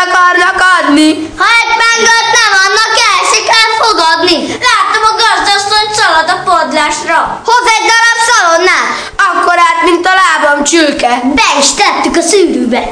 akarnak adni. Ha egy pengőt nem annak el se kell fogadni. Látom, a gazdasszony szalad a padlásra. Hoz egy darab szalonnát. Akkor át, mint a lábam csülke. Be is tettük a szűrűbe.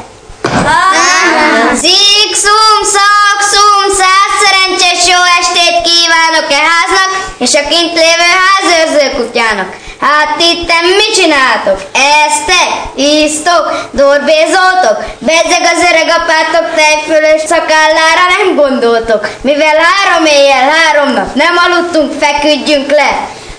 Szikszum, szakszum, 100 szerencsés jó estét kívánok e háznak, és a kint lévő házőrző kutyának. Hát itten mit csináltok? Eztek? Íztok? Dorbézoltok? Bedzeg az öreg apátok tejfölös szakállára nem gondoltok. Mivel 3 éjjel 3 nap nem aludtunk, feküdjünk le.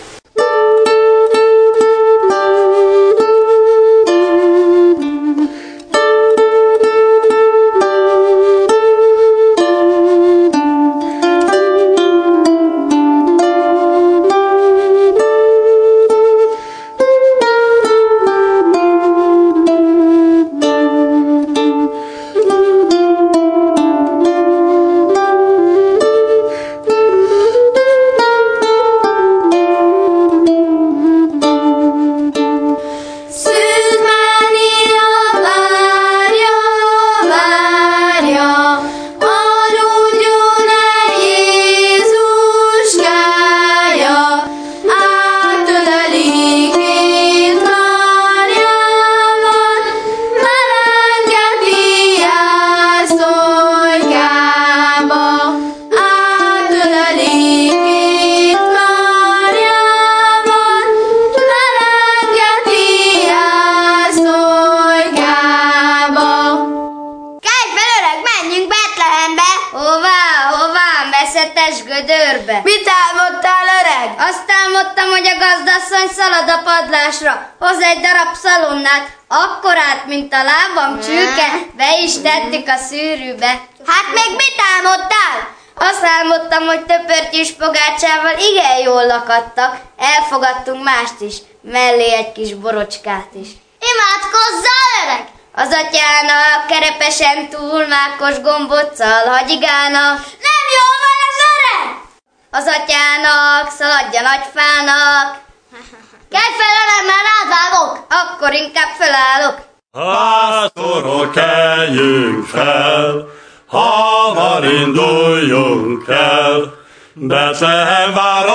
Gödörbe. Mit álmodtál, öreg? Azt álmodtam, hogy a gazdasszony szalad a padlásra, hoz egy darab szalonnát, akkorát, mint a lábam csülke, be is tettük a szűrűbe. Hát még mit álmodtál? Azt álmodtam, hogy töpörtyűs pogácsával igen jól lakadtak, elfogadtunk mást is, mellé egy kis borocskát is. Imádkozzál, öreg! Az atyának kerepesen túl mákos gombóccal hagyigálnak. Nem jól van az öreg! Az atyának szaladja nagy fának. Kelj fel, öreg, mert rád vágok! Akkor inkább felállok. Pásztorok, keljünk fel, hamar induljunk el. Betlehem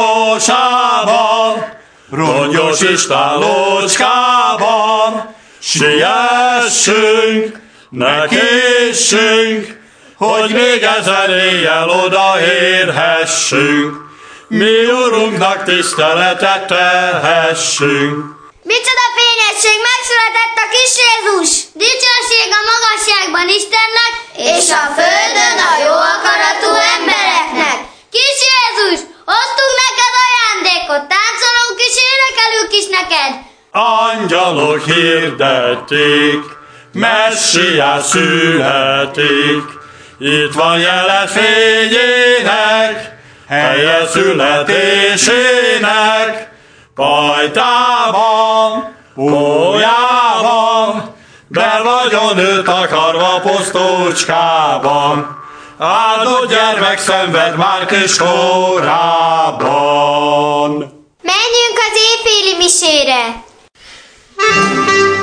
városában, rongyos istállócskában, siessünk, ne késsünk, hogy még ezen éjjel odaérhessünk, mi Urunknak tiszteletet tehessünk. Micsoda fényesség, megszületett a kis Jézus! Dicsőség a magasságban Istennek, és a földön a jó akaratú embereknek. Kis Jézus, hoztunk neked ajándékot, táncolunk és énekelünk is neked. Angyalok hirdették, Messiás születik, itt van jele fényének, helye születésének, pajtában, pólyában, be vagyon őt akarva posztócskában, áldott gyermek szenved már kis korában. Menjünk az éjféli misére!